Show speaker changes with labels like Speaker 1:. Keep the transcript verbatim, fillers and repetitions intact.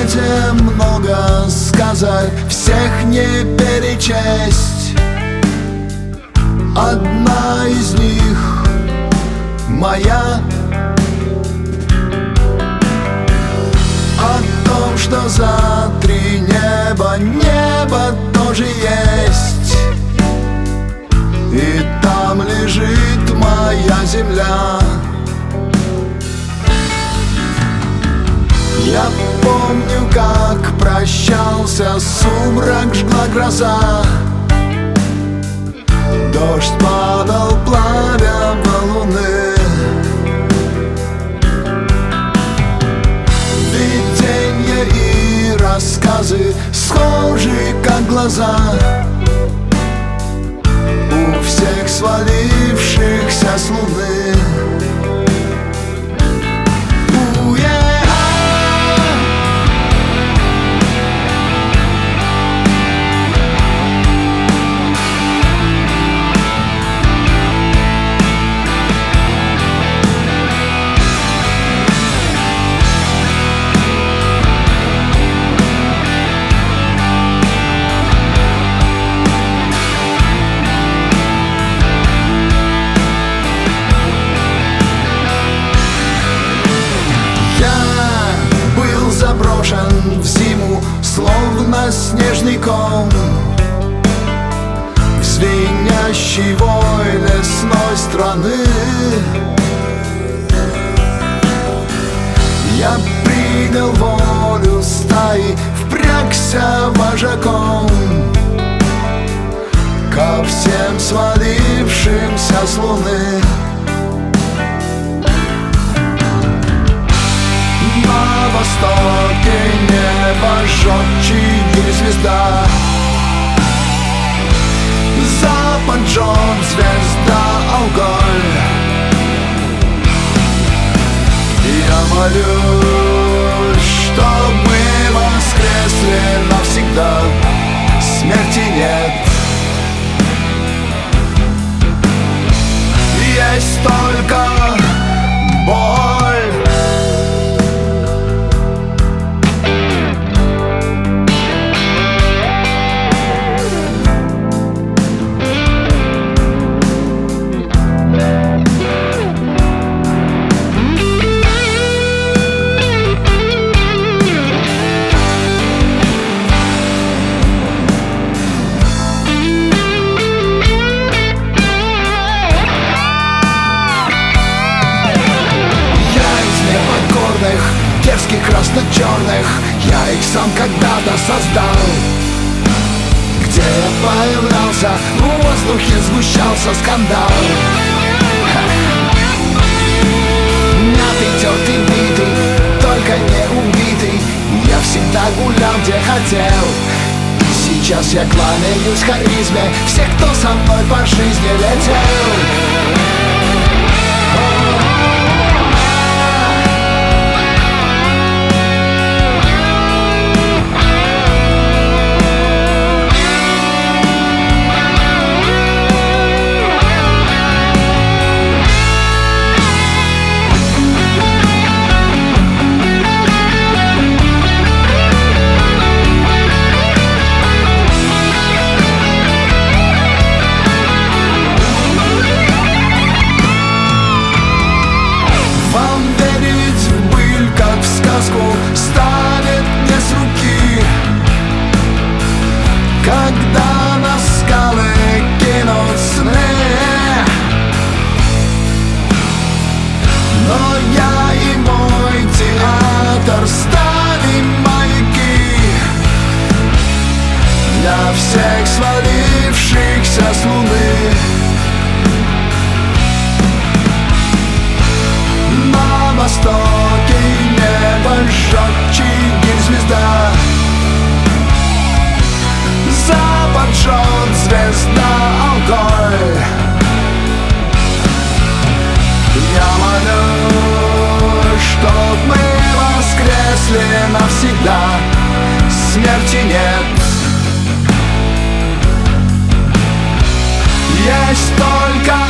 Speaker 1: свете много сказок, всех не перечесть. Одна из них моя, о том, что за три неба небо тоже есть, и там лежит моя земля. Я помню, как прощался, сумрак жгла гроза, дождь падал, плавя валуны. Видения и рассказы схожи, как глаза, у всех свалившихся с луны. Заброшен в зиму, словно снежный ком, в звенящий вой лесной страны. Я принял волю стаи, впрягся вожаком ко всем свалившимся с луны. На востоке небо жжет чьи звезда, запад жжет звезда Алголь. Я молюсь, чтоб мы воскресли навсегда, смерти нет. Есть только боль. Дерзких красно-черных, я их сам когда-то создал. Где я появлялся, в воздухе сгущался скандал. Мятый, тертый, битый, только не убитый, я всегда гулял, где хотел. И сейчас я кланяюсь харизме всех, кто со мной по жизни летел. Ставит мне с руки, когда на скалы кинут сны. Но я и мой театр ставим маяки для всех свалившихся с луны. На востоке небо жжет чьи звезда, запад жжет звезда Алголь. Я молю, чтоб мы воскресли навсегда, смерти нет. Есть только